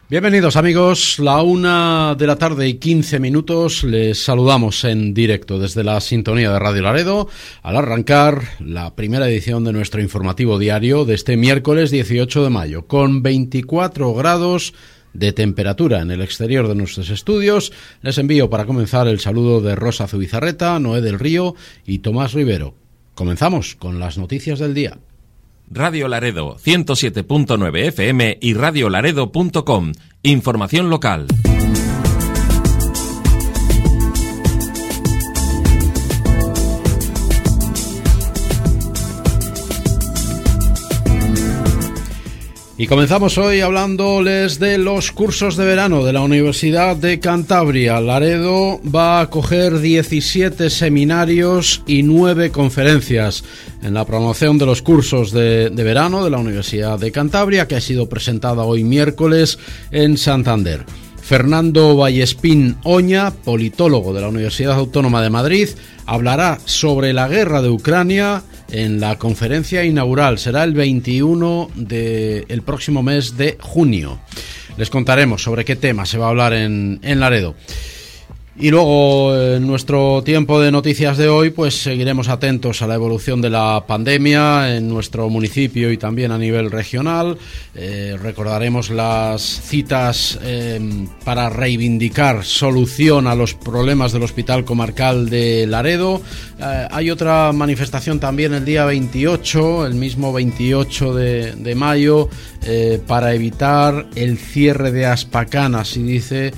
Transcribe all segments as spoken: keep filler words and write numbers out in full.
Bienvenidos amigos, la una de la tarde y quince minutos, les saludamos en directo desde la sintonía de Radio Laredo al arrancar la primera edición de nuestro informativo diario de este miércoles dieciocho de mayo, con veinticuatro grados de temperatura en el exterior de nuestros estudios. Les envío para comenzar el saludo de Rosa Zubizarreta, Noé del Río y Tomás Rivero. Comenzamos con las noticias del día. Radio Laredo, ciento siete punto nueve F M y radio laredo punto com. Información local. Y comenzamos hoy hablándoles de los cursos de verano de la Universidad de Cantabria. Laredo va a acoger diecisiete seminarios y nueve conferencias en la promoción de los cursos de, de verano de la Universidad de Cantabria, que ha sido presentada hoy miércoles en Santander. Fernando Vallespín Oña, politólogo de la Universidad Autónoma de Madrid, hablará sobre la guerra de Ucrania en la conferencia inaugural. Será el veintiuno del próximo mes de junio. Les contaremos sobre qué tema se va a hablar en, en Laredo. Y luego, en nuestro tiempo de noticias de hoy, pues seguiremos atentos a la evolución de la pandemia en nuestro municipio y también a nivel regional. Eh, recordaremos las citas eh, para reivindicar solución a los problemas del Hospital Comarcal de Laredo. Eh, hay otra manifestación también el día veintiocho, el mismo veintiocho de, de mayo, eh, para evitar el cierre de Aspacán, así dice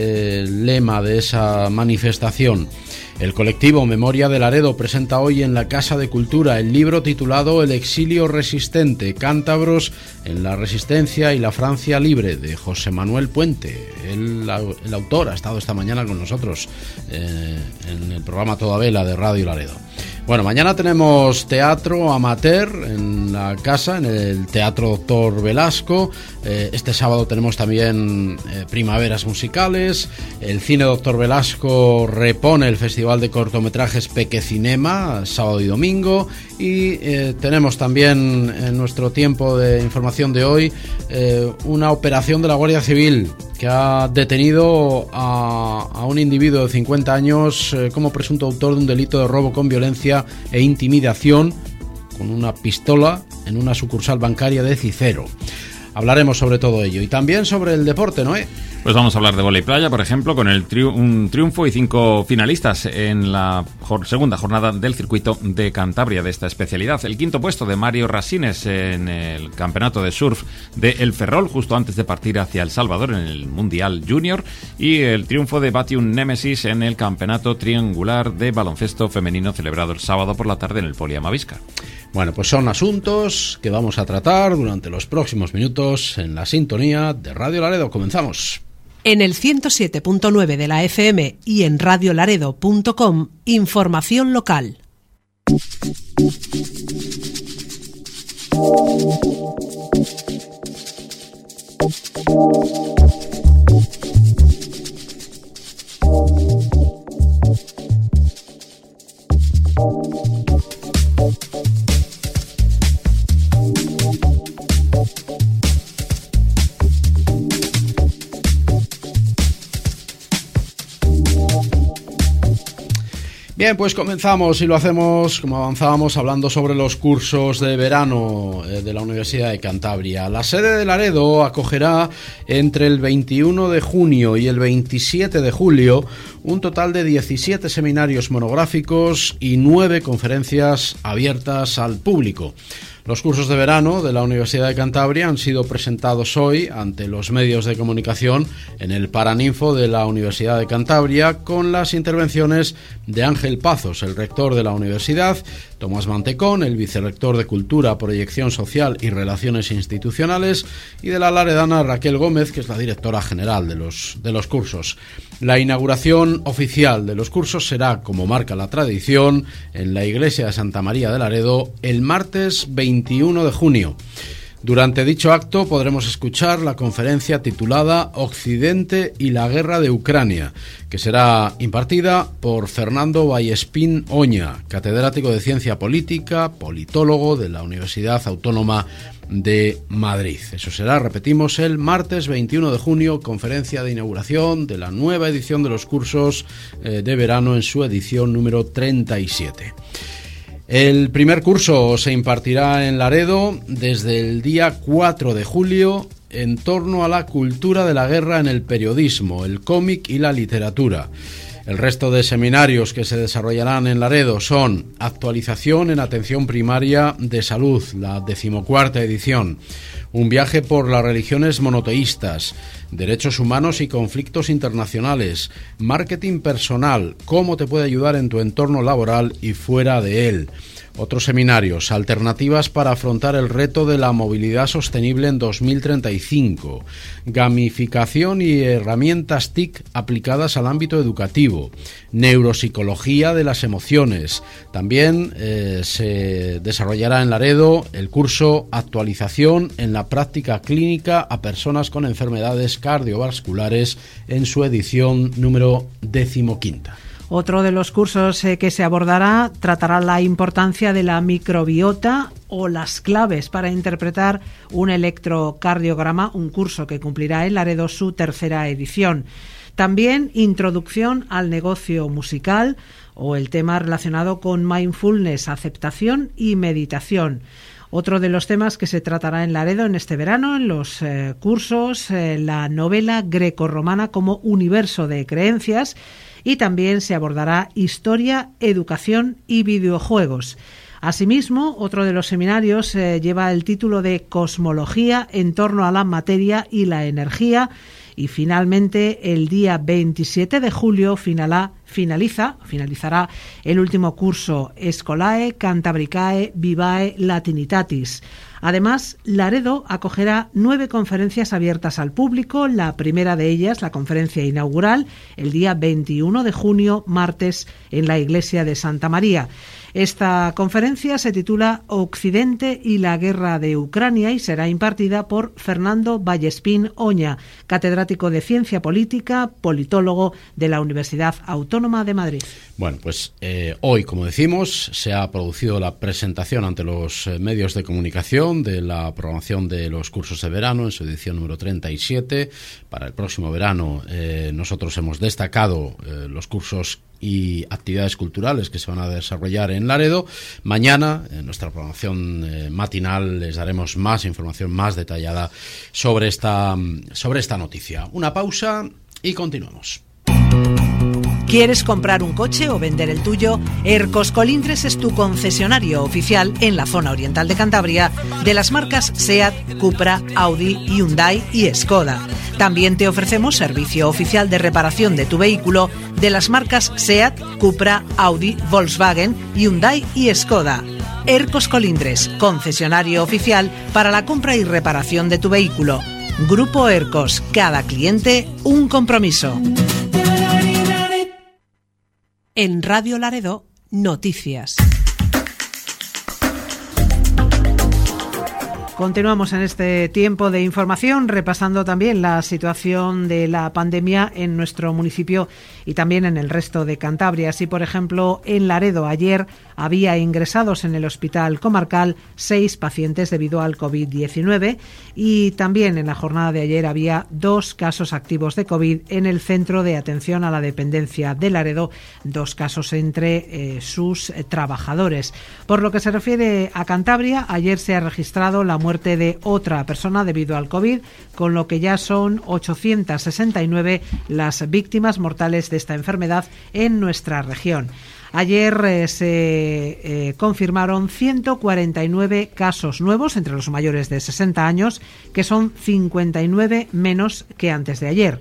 el lema de esa manifestación. El colectivo Memoria de Laredo presenta hoy en la Casa de Cultura el libro titulado El exilio resistente, cántabros en la resistencia y la Francia libre, de José Manuel Puente. El, el autor ha estado esta mañana con nosotros eh, en el programa Toda Vela de Radio Laredo. Bueno, mañana tenemos teatro amateur en la casa, en el Teatro Doctor Velasco. Eh, este sábado tenemos también eh, primaveras musicales. El Cine Doctor Velasco repone el Festival de Cortometrajes Pequecinema, sábado y domingo. Y eh, tenemos también en nuestro tiempo de información de hoy eh, una operación de la Guardia Civil que ha detenido a, a un individuo de cincuenta años eh, como presunto autor de un delito de robo con violencia e intimidación con una pistola en una sucursal bancaria de Cicero. Hablaremos sobre todo ello y también sobre el deporte, Noé. Pues vamos a hablar de vóley playa, por ejemplo, con el triu- un triunfo y cinco finalistas en la jor- segunda jornada del circuito de Cantabria de esta especialidad. El quinto puesto de Mario Rasines en el campeonato de surf de El Ferrol, justo antes de partir hacia El Salvador en el Mundial Junior. Y el triunfo de Batium Nemesis en el campeonato triangular de baloncesto femenino celebrado el sábado por la tarde en el Poli Amavisca. Bueno, pues son asuntos que vamos a tratar durante los próximos minutos en la sintonía de Radio Laredo. Comenzamos. En el ciento siete punto nueve de la F M y en radio laredo punto com, información local. Bien, pues comenzamos y lo hacemos como avanzábamos hablando sobre los cursos de verano de la Universidad de Cantabria. La sede de Laredo acogerá entre el veintiuno de junio y el veintisiete de julio un total de diecisiete seminarios monográficos y nueve conferencias abiertas al público. Los cursos de verano de la Universidad de Cantabria han sido presentados hoy ante los medios de comunicación en el Paraninfo de la Universidad de Cantabria, con las intervenciones de Ángel Pazos, el rector de la universidad, Tomás Mantecón, el vicerrector de Cultura, Proyección Social y Relaciones Institucionales, y de la laredana Raquel Gómez, que es la directora general de los, de los cursos. La inauguración oficial de los cursos será, como marca la tradición, en la iglesia de Santa María de Laredo el martes veintiuno de junio. Durante dicho acto podremos escuchar la conferencia titulada Occidente y la guerra de Ucrania, que será impartida por Fernando Vallespín Oña, catedrático de Ciencia Política, politólogo de la Universidad Autónoma de Madrid. Eso será, repetimos, el martes veintiuno de junio, conferencia de inauguración de la nueva edición de los cursos eh, de verano en su edición número treinta y siete. El primer curso se impartirá en Laredo desde el día cuatro de julio en torno a la cultura de la guerra en el periodismo, el cómic y la literatura. El resto de seminarios que se desarrollarán en Laredo son Actualización en Atención Primaria de Salud, la decimocuarta edición, Un viaje por las religiones monoteístas, Derechos humanos y conflictos internacionales, Marketing personal, cómo te puede ayudar en tu entorno laboral y fuera de él. Otros seminarios, Alternativas para afrontar el reto de la movilidad sostenible en dos mil treinta y cinco, Gamificación y herramientas T I C aplicadas al ámbito educativo, Neuropsicología de las emociones. También eh, se desarrollará en Laredo el curso Actualización en la práctica clínica a personas con enfermedades cardiovasculares en su edición número decimoquinta. Otro de los cursos eh, que se abordará tratará la importancia de la microbiota o las claves para interpretar un electrocardiograma, un curso que cumplirá en Laredo su tercera edición. También introducción al negocio musical o el tema relacionado con mindfulness, aceptación y meditación. Otro de los temas que se tratará en Laredo en este verano, en los eh, cursos, eh, la novela grecorromana como universo de creencias, y también se abordará historia, educación y videojuegos. Asimismo, otro de los seminarios eh, lleva el título de Cosmología en torno a la materia y la energía. Y finalmente, el día veintisiete de julio finala, finaliza, finalizará el último curso Scholae Cantabricae Vivae Latinitatis. Además, Laredo acogerá nueve conferencias abiertas al público, la primera de ellas, la conferencia inaugural, el día veintiuno de junio, martes, en la iglesia de Santa María. Esta conferencia se titula Occidente y la guerra de Ucrania y será impartida por Fernando Vallespín Oña, catedrático de Ciencia Política, politólogo de la Universidad Autónoma de Madrid. Bueno, pues eh, hoy, como decimos, se ha producido la presentación ante los eh, medios de comunicación de la programación de los cursos de verano en su edición número treinta y siete. Para el próximo verano eh, nosotros hemos destacado eh, los cursos y actividades culturales que se van a desarrollar en Laredo. Mañana, en nuestra programación eh, matinal, les daremos más información más detallada sobre esta, sobre esta noticia. Una pausa y continuamos. ¿Quieres comprar un coche o vender el tuyo? Ercos Colindres es tu concesionario oficial en la zona oriental de Cantabria de las marcas SEAT, Cupra, Audi, Hyundai y Skoda. También te ofrecemos servicio oficial de reparación de tu vehículo de las marcas SEAT, Cupra, Audi, Volkswagen, Hyundai y Skoda. Ercos Colindres, concesionario oficial para la compra y reparación de tu vehículo. Grupo Ercos, cada cliente un compromiso. En Radio Laredo, noticias. Continuamos en este tiempo de información, repasando también la situación de la pandemia en nuestro municipio y también en el resto de Cantabria. Así, por ejemplo, en Laredo ayer había ingresados en el hospital comarcal seis pacientes debido al covid diecinueve y también en la jornada de ayer había dos casos activos de COVID en el Centro de Atención a la Dependencia de Laredo, dos casos entre eh, sus eh, trabajadores. Por lo que se refiere a Cantabria, ayer se ha registrado la muerte de otra persona debido al COVID, con lo que ya son ochocientas sesenta y nueve las víctimas mortales de esta enfermedad en nuestra región. Ayer eh, se eh, confirmaron ciento cuarenta y nueve casos nuevos entre los mayores de sesenta años, que son cincuenta y nueve menos que antes de ayer.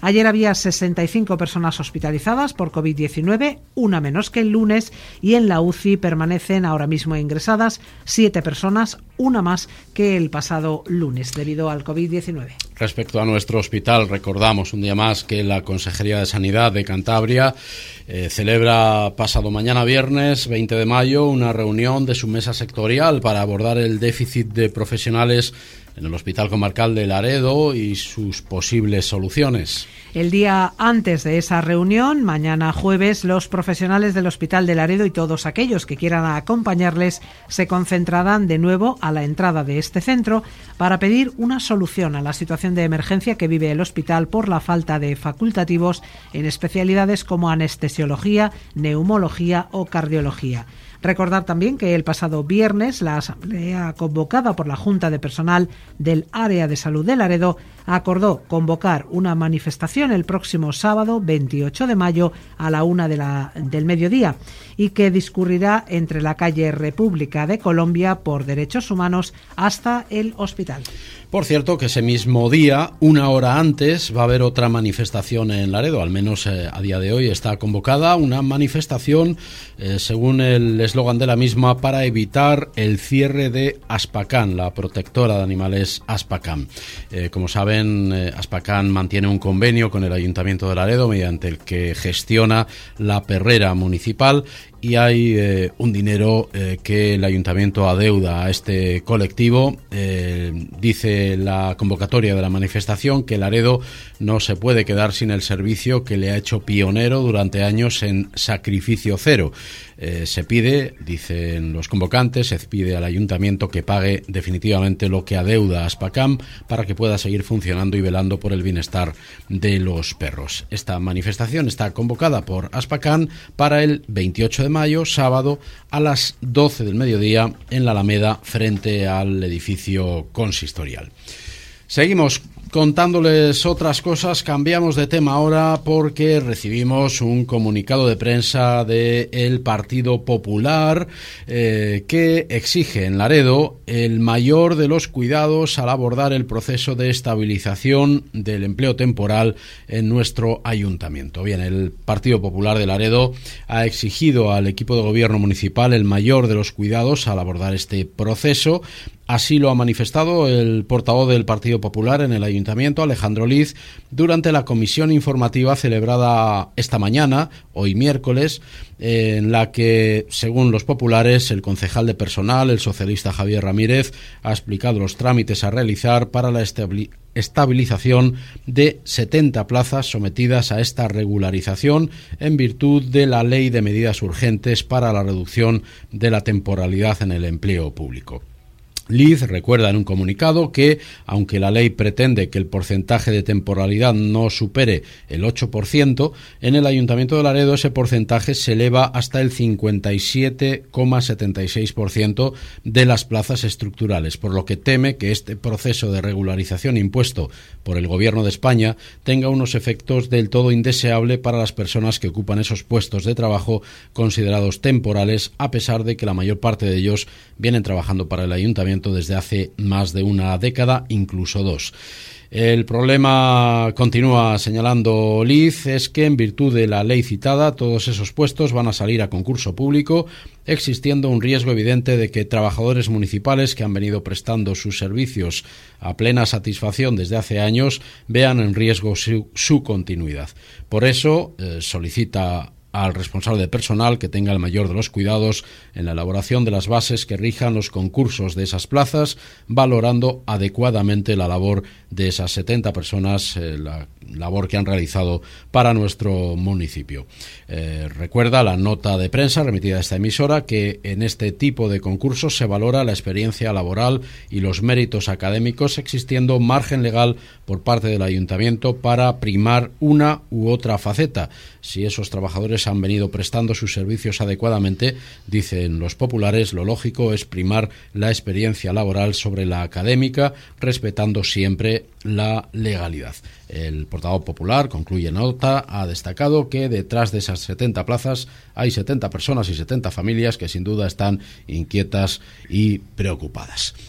Ayer había sesenta y cinco personas hospitalizadas por COVID diecinueve, una menos que el lunes, y en la U C I permanecen ahora mismo ingresadas siete personas, una más que el pasado lunes, debido al COVID diecinueve. Respecto a nuestro hospital, recordamos un día más que la Consejería de Sanidad de Cantabria eh, celebra pasado mañana viernes veinte de mayo una reunión de su mesa sectorial para abordar el déficit de profesionales en el Hospital Comarcal de Laredo y sus posibles soluciones. El día antes de esa reunión, mañana jueves, los profesionales del Hospital de Laredo y todos aquellos que quieran acompañarles se concentrarán de nuevo a la entrada de este centro para pedir una solución a la situación de emergencia que vive el hospital por la falta de facultativos en especialidades como anestesiología, neumología o cardiología. Recordar también que el pasado viernes la asamblea convocada por la Junta de Personal del Área de Salud de Laredo acordó convocar una manifestación el próximo sábado veintiocho de mayo a la una de la, del mediodía y que discurrirá entre la calle República de Colombia por Derechos Humanos hasta el hospital. Por cierto, que ese mismo día, una hora antes, va a haber otra manifestación en Laredo, al menos eh, a día de hoy está convocada una manifestación, eh, según el eslogan de la misma, para evitar el cierre de Aspacán, la protectora de animales Aspacán. Eh, como saben, eh, Aspacán mantiene un convenio con el Ayuntamiento de Laredo mediante el que gestiona la perrera municipal y hay eh, un dinero eh, que el Ayuntamiento adeuda a este colectivo. Eh, dice la convocatoria de la manifestación que Laredo no se puede quedar sin el servicio que le ha hecho pionero durante años en sacrificio cero. Eh, se pide, dicen los convocantes, se pide al Ayuntamiento que pague definitivamente lo que adeuda a Aspacam para que pueda seguir funcionando y velando por el bienestar de los perros. Esta manifestación está convocada por Aspacam para el veintiocho de mayo, sábado, a las doce del mediodía en la Alameda frente al edificio consistorial. Seguimos contándoles otras cosas, cambiamos de tema ahora porque recibimos un comunicado de prensa del Partido Popular eh, que exige en Laredo el mayor de los cuidados al abordar el proceso de estabilización del empleo temporal en nuestro ayuntamiento. Bien, el Partido Popular de Laredo ha exigido al equipo de gobierno municipal el mayor de los cuidados al abordar este proceso. Así lo ha manifestado el portavoz del Partido Popular en el Ayuntamiento, Alejandro Liz, durante la comisión informativa celebrada esta mañana, hoy miércoles, en la que, según los populares, el concejal de personal, el socialista Javier Ramírez, ha explicado los trámites a realizar para la estabilización de setenta plazas sometidas a esta regularización en virtud de la Ley de Medidas Urgentes para la reducción de la temporalidad en el empleo público. Liz recuerda en un comunicado que, aunque la ley pretende que el porcentaje de temporalidad no supere el ocho por ciento, en el Ayuntamiento de Laredo ese porcentaje se eleva hasta el cincuenta y siete coma setenta y seis por ciento de las plazas estructurales, por lo que teme que este proceso de regularización impuesto por el Gobierno de España tenga unos efectos del todo indeseables para las personas que ocupan esos puestos de trabajo considerados temporales, a pesar de que la mayor parte de ellos vienen trabajando para el Ayuntamiento desde hace más de una década, incluso dos. El problema, continúa señalando Liz, es que en virtud de la ley citada todos esos puestos van a salir a concurso público, existiendo un riesgo evidente de que trabajadores municipales que han venido prestando sus servicios a plena satisfacción desde hace años vean en riesgo su, su continuidad. Por eso eh, solicita al responsable de personal que tenga el mayor de los cuidados en la elaboración de las bases que rijan los concursos de esas plazas, valorando adecuadamente la labor de esas setenta personas, eh, la labor que han realizado para nuestro municipio. Eh, recuerda la nota de prensa remitida a esta emisora que en este tipo de concursos se valora la experiencia laboral y los méritos académicos, existiendo margen legal por parte del Ayuntamiento para primar una u otra faceta. Si esos trabajadores han venido prestando sus servicios adecuadamente, dicen los populares, lo lógico es primar la experiencia laboral sobre la académica, respetando siempre la legalidad. El portavoz popular, concluye nota, ha destacado que detrás de esas setenta plazas hay setenta personas y setenta familias que sin duda están inquietas y preocupadas.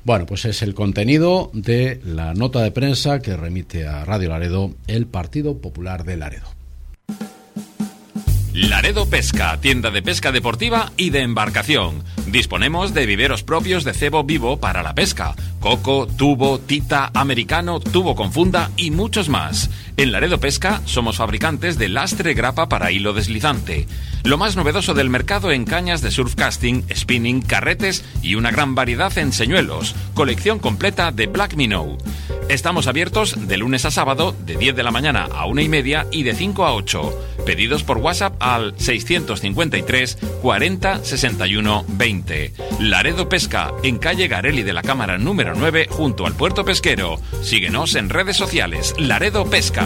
Bueno, pues es el contenido de la nota de prensa que remite a Radio Laredo el Partido Popular de Laredo. Laredo Pesca, tienda de pesca deportiva y de embarcación. Disponemos de viveros propios de cebo vivo para la pesca. Coco, tubo, tita, americano, tubo con funda y muchos más. En Laredo Pesca somos fabricantes de lastre grapa para hilo deslizante. Lo más novedoso del mercado en cañas de surfcasting, spinning, carretes y una gran variedad en señuelos. Colección completa de Black Minnow. Estamos abiertos de lunes a sábado de diez de la mañana a una y media y de cinco a ocho. Pedidos por WhatsApp al seiscientos cincuenta y tres cuarenta sesenta y uno veinte. Laredo Pesca, en calle Garelli de la Cámara número nueve, junto al puerto pesquero. Síguenos en redes sociales. Laredo Pesca.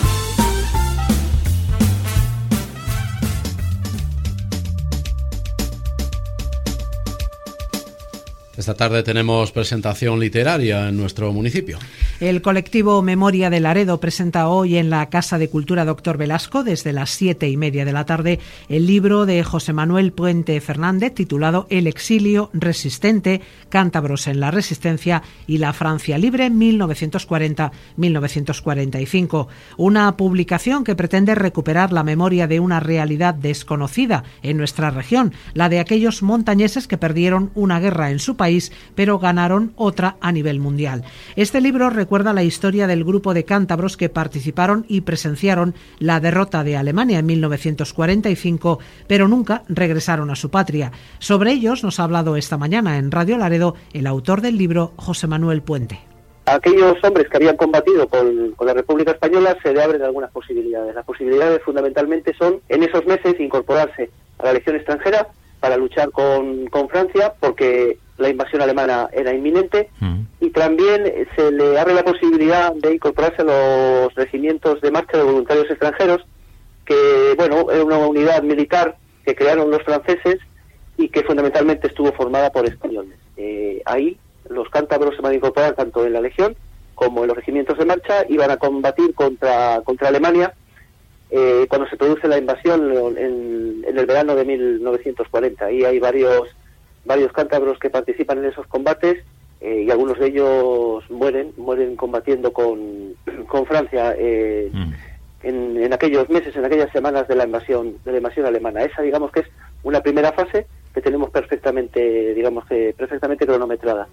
Esta tarde tenemos presentación literaria en nuestro municipio. El colectivo Memoria de Laredo presenta hoy en la Casa de Cultura Doctor Velasco, desde las siete y media de la tarde, el libro de José Manuel Puente Fernández titulado El exilio resistente, cántabros en la resistencia y la Francia libre mil novecientos cuarenta a mil novecientos cuarenta y cinco. Una publicación que pretende recuperar la memoria de una realidad desconocida en nuestra región, la de aquellos montañeses que perdieron una guerra en su país, pero ganaron otra a nivel mundial. Este libro recuerda la historia del grupo de cántabros que participaron y presenciaron la derrota de Alemania en mil novecientos cuarenta y cinco, pero nunca regresaron a su patria. Sobre ellos nos ha hablado esta mañana en Radio Laredo el autor del libro, José Manuel Puente. A aquellos hombres que habían combatido con, con la República Española se le abren algunas posibilidades. Las posibilidades fundamentalmente son, en esos meses, incorporarse a la Legión extranjera para luchar con, con Francia, porque la invasión alemana era inminente, mm. y también se le abre la posibilidad de incorporarse a los regimientos de marcha de voluntarios extranjeros, que, bueno, era una unidad militar que crearon los franceses y que fundamentalmente estuvo formada por españoles. Eh, ahí los cántabros se van a incorporar tanto en la Legión como en los regimientos de marcha y van a combatir contra, contra Alemania eh, cuando se produce la invasión en, en el verano de mil novecientos cuarenta. Ahí hay varios varios cántabros que participan en esos combates eh, y algunos de ellos mueren mueren combatiendo con, con Francia eh, mm. en, en aquellos meses, en aquellas semanas de la invasión de la invasión alemana. Esa, digamos, que es una primera fase que tenemos perfectamente, digamos que perfectamente cronometrada.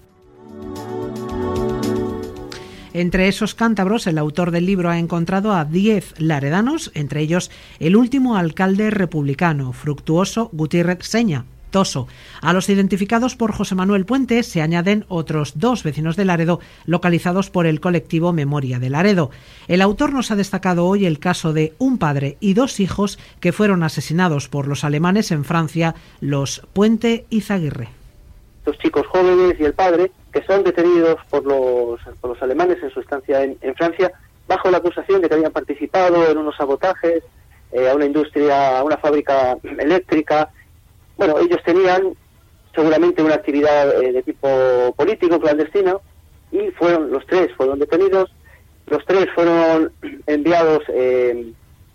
Entre esos cántabros, el autor del libro ha encontrado a diez laredanos, entre ellos el último alcalde republicano, Fructuoso Gutiérrez Seña, Toso. A los identificados por José Manuel Puente se añaden otros dos vecinos de Laredo localizados por el colectivo Memoria de Laredo. El autor nos ha destacado hoy el caso de un padre y dos hijos que fueron asesinados por los alemanes en Francia, los Puente y Zaguirre. Los chicos jóvenes y el padre, que son detenidos por los, por los alemanes en su estancia en, en Francia, bajo la acusación de que habían participado en unos sabotajes eh, a una industria, a una fábrica eléctrica. Bueno, ellos tenían seguramente una actividad eh, de tipo político, clandestino, y fueron los tres fueron detenidos. Los tres fueron enviados eh,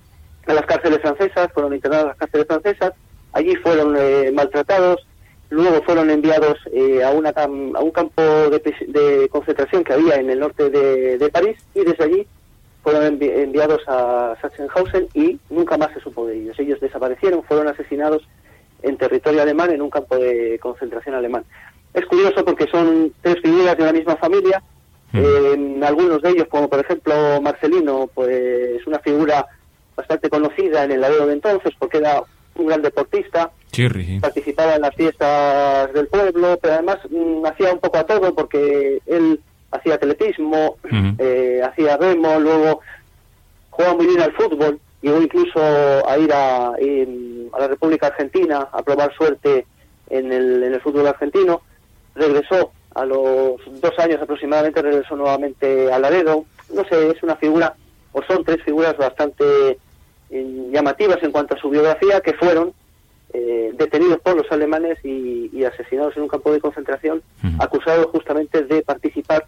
a las cárceles francesas, fueron internados a las cárceles francesas. Allí fueron eh, maltratados. Luego fueron enviados eh, a, una, a un campo de, de concentración que había en el norte de, de París, y desde allí fueron envi enviados a Sachsenhausen y nunca más se supo de ellos. Ellos desaparecieron, fueron asesinados en territorio alemán, en un campo de concentración alemán. Es curioso porque son tres figuras de una misma familia. Mm. Eh, algunos de ellos, como por ejemplo Marcelino, pues una figura bastante conocida en el Laredo de entonces, porque era un gran deportista, Chirri. Participaba en las fiestas del pueblo, pero además mmm, hacía un poco a todo, porque él hacía atletismo, uh-huh. eh, hacía remo, luego jugaba muy bien al fútbol, llegó incluso a ir a, in, a la República Argentina a probar suerte en el, en el fútbol argentino. Regresó a los dos años aproximadamente, regresó nuevamente a Laredo. No sé, es una figura, o son tres figuras bastante eh, llamativas en cuanto a su biografía, que fueron eh, detenidos por los alemanes y, y asesinados en un campo de concentración, uh-huh. acusados justamente de participar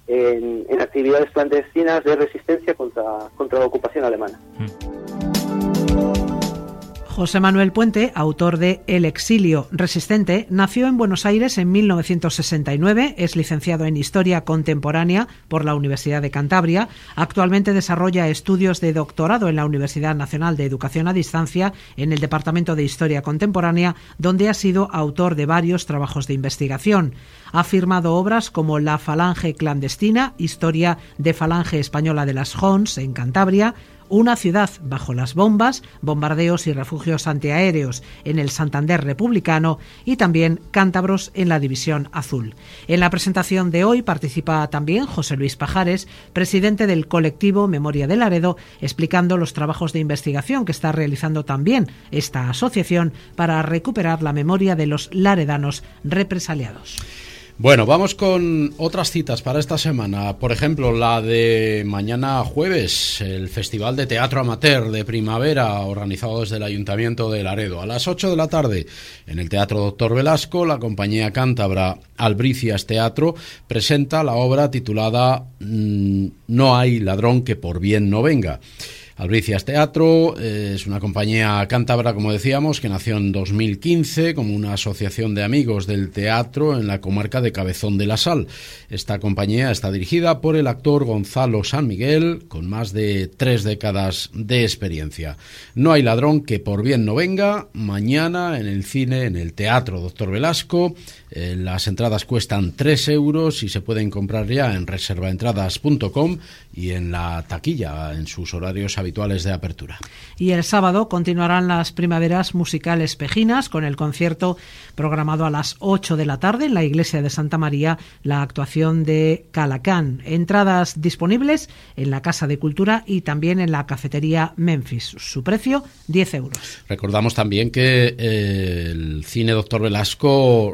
en, en actividades clandestinas de resistencia contra, contra la ocupación alemana. Uh-huh. José Manuel Puente, autor de El exilio resistente, nació en Buenos Aires en mil novecientos sesenta y nueve, es licenciado en Historia Contemporánea por la Universidad de Cantabria, actualmente desarrolla estudios de doctorado en la Universidad Nacional de Educación a Distancia en el Departamento de Historia Contemporánea, donde ha sido autor de varios trabajos de investigación. Ha firmado obras como La falange clandestina, Historia de Falange Española de las Jons en Cantabria, Una ciudad bajo las bombas, bombardeos y refugios antiaéreos en el Santander republicano y también Cántabros en la División Azul. En la presentación de hoy participa también José Luis Pajares, presidente del colectivo Memoria de Laredo, explicando los trabajos de investigación que está realizando también esta asociación para recuperar la memoria de los laredanos represaliados. Bueno, vamos con otras citas para esta semana. Por ejemplo, la de mañana jueves, el Festival de Teatro Amateur de Primavera, organizado desde el Ayuntamiento de Laredo. A las ocho de la tarde, en el Teatro Doctor Velasco, la compañía cántabra Albricias Teatro presenta la obra titulada No hay ladrón que por bien no venga. Albricias Teatro eh, es una compañía cántabra, como decíamos, que nació en dos mil quince como una asociación de amigos del teatro en la comarca de Cabezón de la Sal. Esta compañía está dirigida por el actor Gonzalo San Miguel, con más de tres décadas de experiencia. No hay ladrón que por bien no venga. Mañana en el cine, en el Teatro Doctor Velasco. Eh, las entradas cuestan tres euros y se pueden comprar ya en reserva entradas punto com y en la taquilla, en sus horarios habituales de apertura. Y el sábado continuarán las primaveras musicales pejinas con el concierto programado a las ocho de la tarde en la iglesia de Santa María, la actuación de Calacán. Entradas disponibles en la Casa de Cultura y también en la cafetería Memphis. Su precio, diez euros. Recordamos también que eh, el Cine Doctor Velasco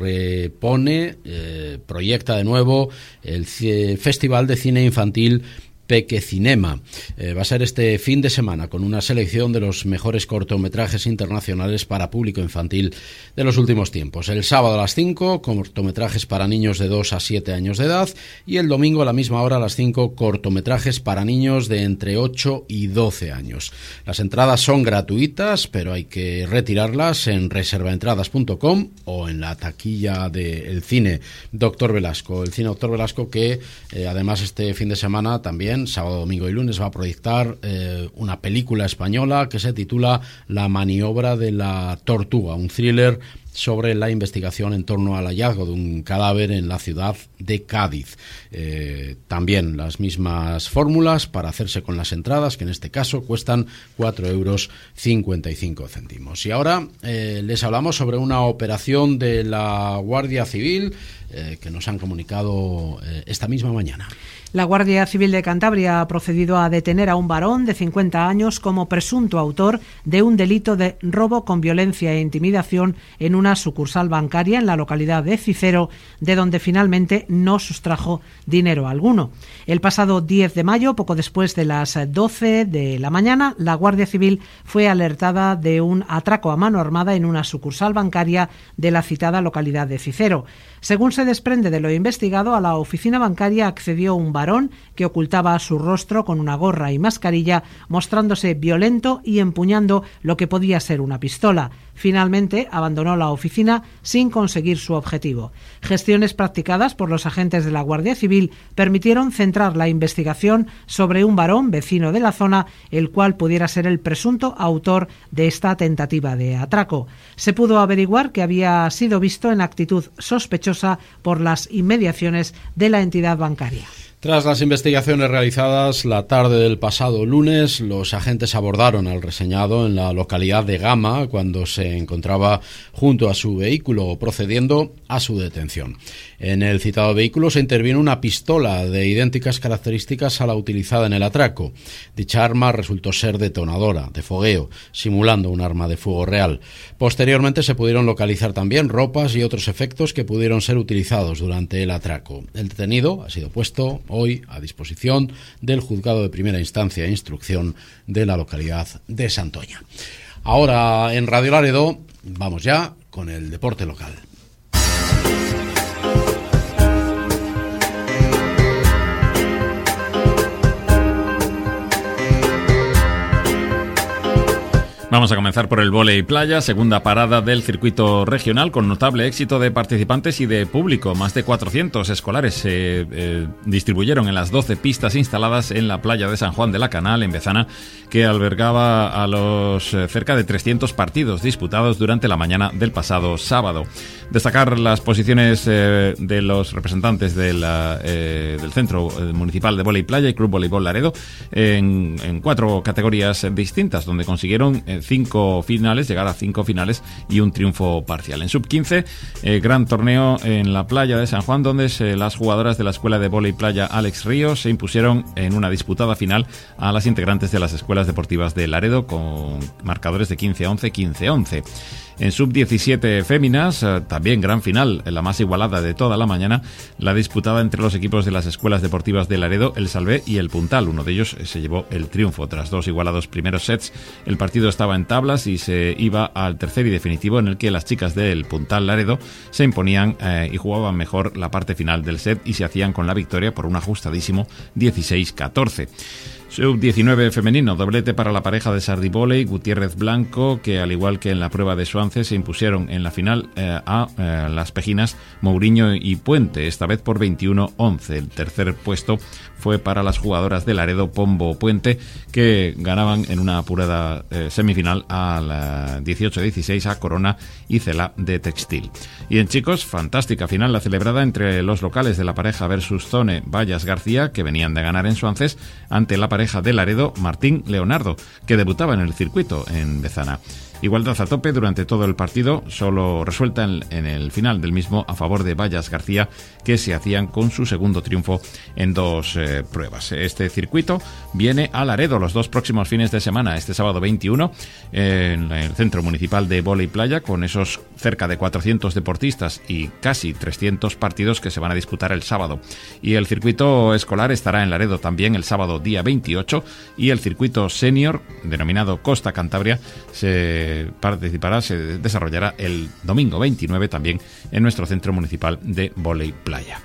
repone, eh, proyecta de nuevo el c- Festival de Cine Infantil Peque Cinema. Eh, va a ser este fin de semana con una selección de los mejores cortometrajes internacionales para público infantil de los últimos tiempos. El sábado a las cinco, cortometrajes para niños de dos a siete años de edad, y el domingo a la misma hora a las cinco, cortometrajes para niños de entre ocho y doce años. Las entradas son gratuitas, pero hay que retirarlas en reserva entradas punto com o en la taquilla del Cine Doctor Velasco. El Cine Doctor Velasco que eh, además este fin de semana también, sábado, domingo y lunes, va a proyectar eh, una película española que se titula La maniobra de la tortuga, un thriller sobre la investigación en torno al hallazgo de un cadáver en la ciudad de Cádiz. Eh, también las mismas fórmulas para hacerse con las entradas, que en este caso cuestan cuatro euros cincuenta y cinco céntimos. Y ahora eh, les hablamos sobre una operación de la Guardia Civil eh, que nos han comunicado eh, esta misma mañana. La Guardia Civil de Cantabria ha procedido a detener a un varón de cincuenta años como presunto autor de un delito de robo con violencia e intimidación en una sucursal bancaria en la localidad de Cicero, de donde finalmente no sustrajo dinero alguno. El pasado diez de mayo, poco después de las doce de la mañana, la Guardia Civil fue alertada de un atraco a mano armada en una sucursal bancaria de la citada localidad de Cicero. Según se desprende de lo investigado, a la oficina bancaria accedió un varón que ocultaba su rostro con una gorra y mascarilla, mostrándose violento y empuñando lo que podía ser una pistola. Finalmente abandonó la oficina sin conseguir su objetivo. Gestiones practicadas por los agentes de la Guardia Civil permitieron centrar la investigación sobre un varón vecino de la zona, el cual pudiera ser el presunto autor de esta tentativa de atraco. Se pudo averiguar que había sido visto en actitud sospechosa por las inmediaciones de la entidad bancaria. Tras las investigaciones realizadas la tarde del pasado lunes, los agentes abordaron al reseñado en la localidad de Gama cuando se encontraba junto a su vehículo, procediendo a su detención. En el citado vehículo se intervino una pistola de idénticas características a la utilizada en el atraco. Dicha arma resultó ser detonadora, de fogueo, simulando un arma de fuego real. Posteriormente se pudieron localizar también ropas y otros efectos que pudieron ser utilizados durante el atraco. El detenido ha sido puesto hoy a disposición del Juzgado de Primera Instancia e Instrucción de la localidad de Santoña. Ahora en Radio Laredo vamos ya con el deporte local. Vamos a comenzar por el vóley playa, segunda parada del circuito regional con notable éxito de participantes y de público. Más de cuatrocientos escolares se eh, distribuyeron en las doce pistas instaladas en la playa de San Juan de la Canal, en Bezana, que albergaba a los eh, cerca de trescientos partidos disputados durante la mañana del pasado sábado. Destacar las posiciones eh, de los representantes de la, eh, del Centro Municipal de Vóley Playa y Club Voleibol Laredo en, en cuatro categorías distintas, donde consiguieron eh, cinco finales, llegar a cinco finales y un triunfo parcial. En sub quince, eh, gran torneo en la playa de San Juan, donde se, las jugadoras de la Escuela de Vóley Playa Alex Ríos se impusieron en una disputada final a las integrantes de las escuelas deportivas de Laredo con marcadores de quince a once, quince a once. En sub diecisiete féminas, también gran final, la más igualada de toda la mañana, la disputada entre los equipos de las escuelas deportivas de Laredo, el Salvé y el Puntal. Uno de ellos se llevó el triunfo. Tras dos igualados primeros sets, el partido estaba en tablas y se iba al tercer y definitivo, en el que las chicas del Puntal Laredo se imponían eh, y jugaban mejor la parte final del set y se hacían con la victoria por un ajustadísimo dieciséis catorce. sub diecinueve femenino, doblete para la pareja de Sardi Volley, Gutiérrez Blanco, que al igual que en la prueba de Suance se impusieron en la final eh, a eh, las pejinas Mourinho y Puente, esta vez por veintiuno once. El tercer puesto fue para las jugadoras de Laredo, Pombo Puente, que ganaban en una apurada eh, semifinal a la dieciocho dieciséis a Corona y Cela de Textil. Y en chicos, fantástica final la celebrada entre los locales de la pareja versus Zone Vallas García, que venían de ganar en Suances, ante la pareja de Laredo, Martín Leonardo, que debutaba en el circuito en Bezana. Igualdad a tope durante todo el partido, solo resuelta en, en el final del mismo a favor de Vallas García, que se hacían con su segundo triunfo en dos eh, pruebas. Este circuito viene a Laredo los dos próximos fines de semana, este sábado veintiuno eh, en el Centro Municipal de Vóley Playa, con esos cerca de cuatrocientos deportistas y casi trescientos partidos que se van a disputar el sábado. Y el circuito escolar estará en Laredo también el sábado día veintiocho, y el circuito senior, denominado Costa Cantabria, se participará, se desarrollará el domingo veintinueve también en nuestro Centro Municipal de Vóley Playa.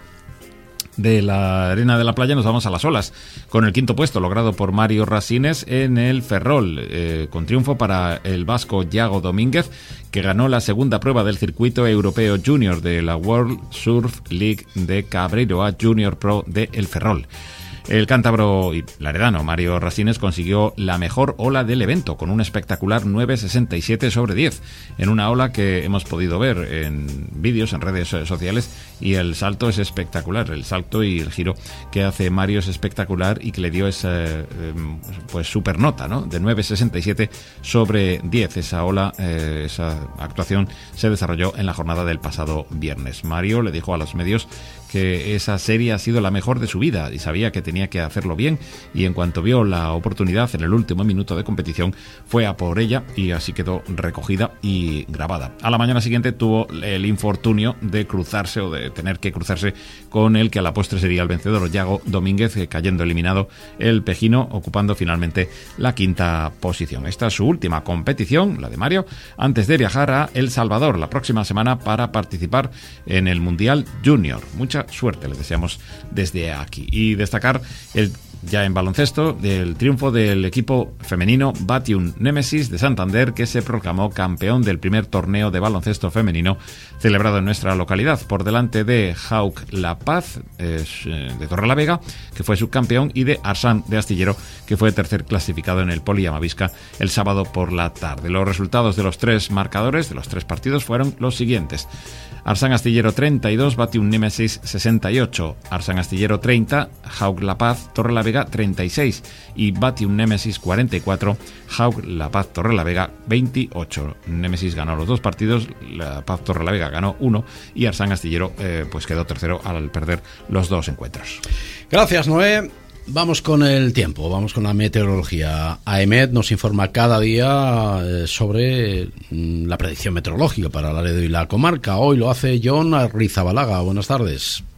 De la arena de la playa nos vamos a las olas, con el quinto puesto logrado por Mario Rasines en el Ferrol, eh, con triunfo para el vasco Yago Domínguez, que ganó la segunda prueba del circuito europeo junior de la World Surf League de Cabreiroa Junior Pro de El Ferrol. El cántabro y laredano Mario Rasines consiguió la mejor ola del evento, con un espectacular nueve sesenta y siete sobre diez, en una ola que hemos podido ver en vídeos, en redes sociales, y el salto es espectacular. El salto y el giro que hace Mario es espectacular y que le dio esa eh, pues super nota, ¿no?, de nueve sesenta y siete sobre diez. Esa ola, eh, esa actuación se desarrolló en la jornada del pasado viernes. Mario le dijo a los medios que esa serie ha sido la mejor de su vida y sabía que tenía que hacerlo bien, y en cuanto vio la oportunidad en el último minuto de competición fue a por ella, y así quedó recogida y grabada. A la mañana siguiente tuvo el infortunio de cruzarse o de tener que cruzarse con el que a la postre sería el vencedor, Yago Domínguez, cayendo eliminado el pejino, ocupando finalmente la quinta posición. Esta es su última competición, la de Mario, antes de viajar a El Salvador la próxima semana para participar en el Mundial Junior. Mucha suerte le deseamos desde aquí. Y destacar el ya en baloncesto del triunfo del equipo femenino Batium Nemesis de Santander, que se proclamó campeón del primer torneo de baloncesto femenino celebrado en nuestra localidad, por delante de Hawk La Paz eh, de Torrelavega, que fue subcampeón, y de Arsan de Astillero, que fue tercer clasificado en el Poli Amavisca el sábado por la tarde. Los resultados de los tres marcadores de los tres partidos fueron los siguientes: Arsan Astillero treinta y dos, Batium Nemesis sesenta y ocho, Arsan Astillero treinta, Hawk La Paz Torrelavega treinta y seis y Batium Nemesis cuarenta y cuatro, Hawk La Paz Torrelavega veintiocho. Nemesis ganó los dos partidos, La Paz Torrelavega ganó uno y Arsan Astillero eh, pues quedó tercero al perder los dos encuentros. Gracias, Noé. Vamos con el tiempo, vamos con la meteorología. AEMET nos informa cada día eh, sobre la predicción meteorológica para Laredo y la comarca. Hoy lo hace Jon Arrizabalaga. Buenas tardes.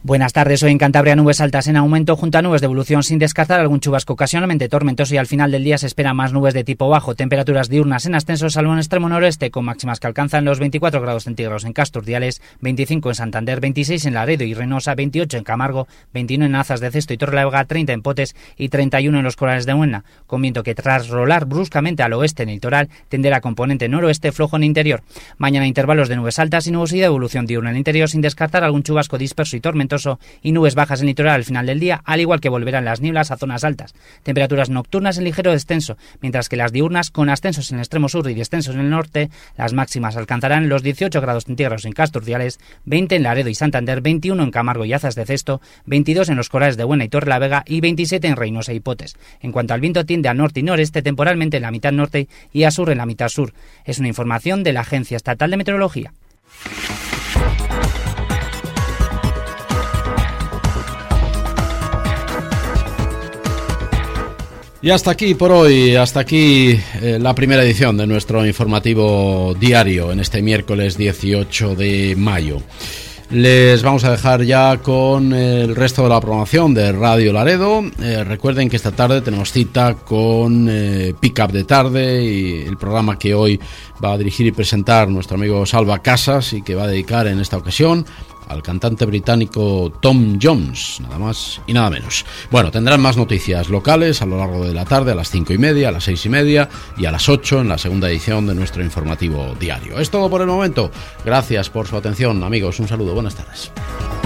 Buenas tardes. Hoy en Cantabria nubes altas en aumento junto a nubes de evolución sin descartar algún chubasco ocasionalmente tormentoso y al final del día se esperan más nubes de tipo bajo. Temperaturas diurnas en ascenso salvo en extremo noroeste con máximas que alcanzan los veinticuatro grados centígrados en Castro Urdiales, veinticinco en Santander, veintiséis en Laredo y Reynosa, veintiocho en Camargo, veintiuno en Azas de Cesto y Torrelavega, treinta en Potes y treinta y uno en los Corales de Huelna, con viento que tras rolar bruscamente al oeste en el litoral tenderá a componente noroeste flojo en interior. Mañana intervalos de nubes altas y nubosidad de evolución diurna en el interior sin descartar algún chubasco disperso y tormentoso y nubes bajas en el litoral al final del día, al igual que volverán las nieblas a zonas altas. Temperaturas nocturnas en ligero descenso, mientras que las diurnas, con ascensos en el extremo sur y descensos en el norte, las máximas alcanzarán los dieciocho grados centígrados en Castro Urdiales, veinte en Laredo y Santander, veintiuno en Camargo y Azas de Cesto, veintidós en los Corales de Huelna y Torrelavega y veintisiete en Reynosa y Potes. En cuanto al viento, tiende a norte y noreste temporalmente en la mitad norte y a sur en la mitad sur. Es una información de la Agencia Estatal de Meteorología. Y hasta aquí por hoy, hasta aquí eh, la primera edición de nuestro informativo diario en este miércoles dieciocho de mayo. Les vamos a dejar ya con el resto de la programación de Radio Laredo. Eh, recuerden que esta tarde tenemos cita con eh, Pick Up de Tarde y el programa que hoy va a dirigir y presentar nuestro amigo Salva Casas y que va a dedicar en esta ocasión al cantante británico Tom Jones, nada más y nada menos. Bueno, tendrán más noticias locales a lo largo de la tarde, a las cinco y media, a las seis y media y a las ocho en la segunda edición de nuestro informativo diario. Es todo por el momento. Gracias por su atención, amigos. Un saludo. Buenas tardes.